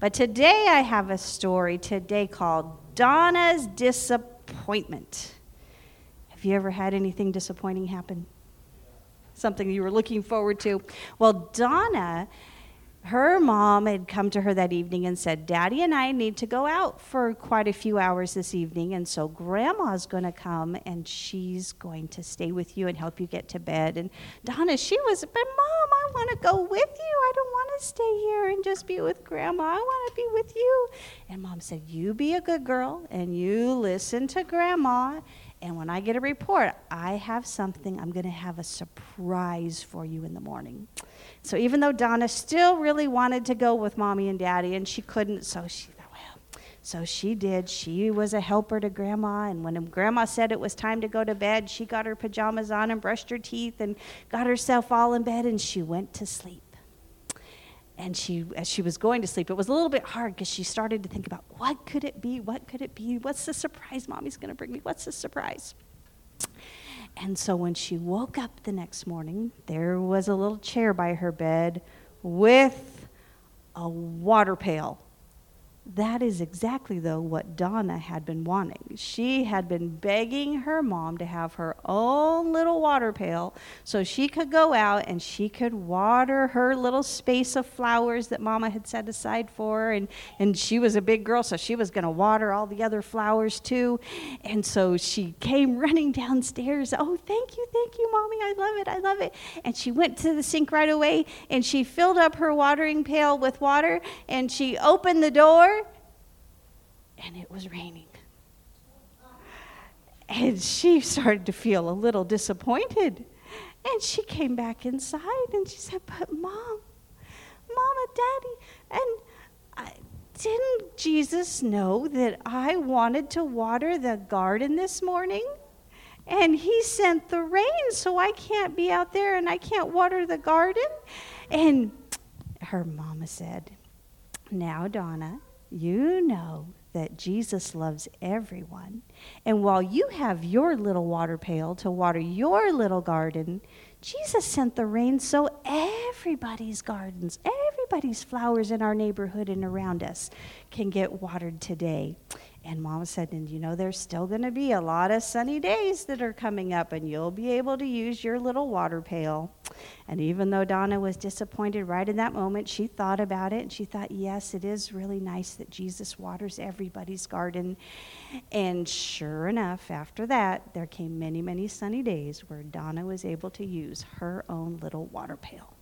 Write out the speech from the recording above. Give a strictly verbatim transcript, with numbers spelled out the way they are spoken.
But today I have a story today called Donna's Disappointment. Have you ever had anything disappointing happen? Something you were looking forward to? Well, Donna, her mom had come to her that evening and said, Daddy and I need to go out for quite a few hours this evening, and so Grandma's going to come, and she's going to stay with you and help you get to bed. And Donna, she was, but Mom, I want to go with you. I don't want to stay here and just be with Grandma. I want to be with you. And Mom said, you be a good girl, and you listen to Grandma, and when I get a report, I have something, I'm going to have a surprise for you in the morning. So even though Donna still really wanted to go with Mommy and Daddy, and she couldn't, so she thought, well, so she did. She was a helper to Grandma, and when Grandma said it was time to go to bed, she got her pajamas on and brushed her teeth and got herself all in bed, and she went to sleep. And she, as she was going to sleep, it was a little bit hard because she started to think about, what could it be? What could it be? What's the surprise Mommy's going to bring me? What's the surprise? And so when she woke up the next morning, there was a little chair by her bed with a water pail. That is exactly, though, what Donna had been wanting. She had been begging her mom to have her own little water pail so she could go out and she could water her little space of flowers that Mama had set aside for her. And, and she was a big girl, so she was going to water all the other flowers, too. And so she came running downstairs. Oh, thank you, thank you, Mommy. I love it, I love it. And she went to the sink right away, and she filled up her watering pail with water, and she opened the door, and it was raining. And she started to feel a little disappointed. And she came back inside and she said, but Mom, Mama, Daddy, and I, didn't Jesus know that I wanted to water the garden this morning? And he sent the rain, so I can't be out there and I can't water the garden. And her mama said, now, Donna, you know that Jesus loves everyone. And while you have your little water pail to water your little garden, Jesus sent the rain so everybody's gardens, everybody's flowers in our neighborhood and around us can get watered today. And Mama said, and you know, there's still going to be a lot of sunny days that are coming up, and you'll be able to use your little water pail. And even though Donna was disappointed right in that moment, she thought about it, and she thought, yes, it is really nice that Jesus waters everybody's garden. And sure enough, after that, there came many, many sunny days where Donna was able to use her own little water pail.